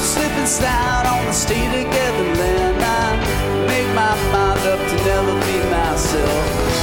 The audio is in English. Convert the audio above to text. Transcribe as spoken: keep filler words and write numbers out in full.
Slipping slide on the stay together land. I make my mind up to never be myself.